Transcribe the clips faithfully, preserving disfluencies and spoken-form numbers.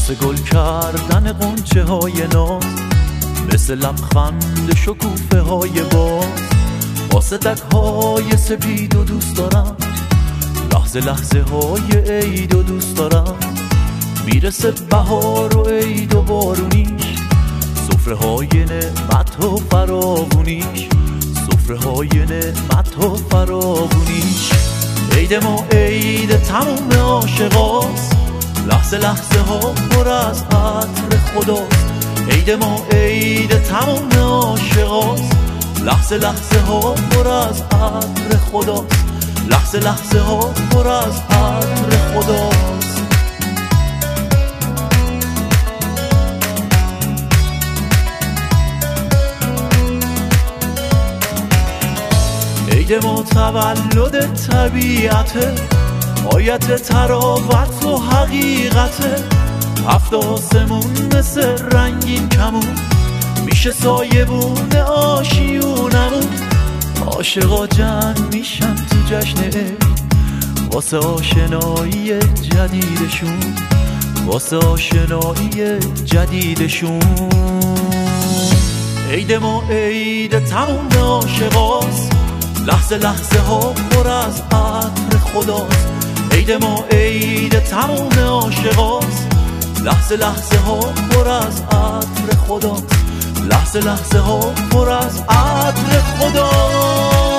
مثل گل کردن غنچه های ناز، مثل لبخند شکوفه های باز. واسه دک های سپید و دوست دارم، لحظه لحظه های عید و دوست دارم. میرسه بهار و عید و بارونیش، سفره های نعمت و فراوونیش، سفره های نعمت و فراوونیش. عید ما عید تموم عاشقاست، لحظه لحظه ها پر از عطر خداست. عید ما عید تموم عاشقاست، لحظه لحظه ها پر از عطر خداست، لحظه لحظه ها پر از عطر خداست. عید ما تولد طبیعته، آیت تراوت و حقیقته. هفت آسمون مثل رنگین کمون، میشه سایبون آشیونمون. عاشقا جمع میشن تو جشن عید، واسه آشنایی جدیدشون، واسه آشنایی جدیدشون. عید ما عید تموم عاشقاست، لحظه لحظه ها پر از عطر خداست. عید ما عید تموم عاشقاست، لحظه لحظه ها پر از عطر خداست، لحظه لحظه ها پر از عطر خداست.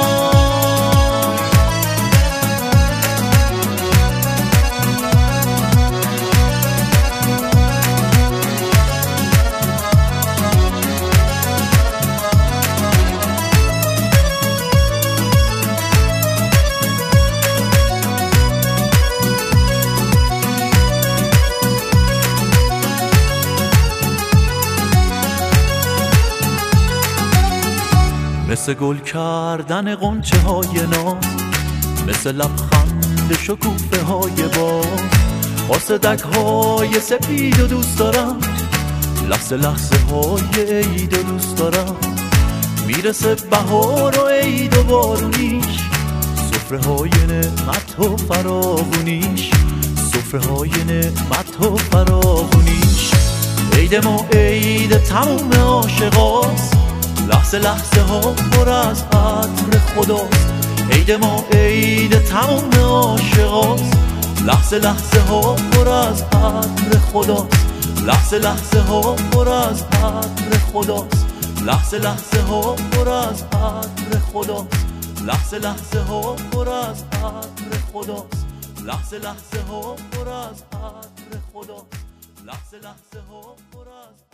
مثل گل کردن غنچه های ناز، مثل لبخند شکوفه های باز. واسه دک های سپید و دوست دارم، لحظه لحظه های عید و دوست دارم. میرسه بهار و عید و بارونیش، سفره های نعمت و فراوونیش، سفره های نعمت و فراوونیش. عید ما عید تموم عاشقاست، لحظه لحظه ها پر از عطر خداست. عید ما عید تموم عاشقاست، لحظه لحظه ها پر از عطر خداست، لحظه لحظه ها پر از عطر خداست، لحظه لحظه ها پر از عطر خداست، لحظه لحظه ها پر از عطر خداست، لحظه لحظه ها پر از عطر خداست، لحظه لحظه ها پر از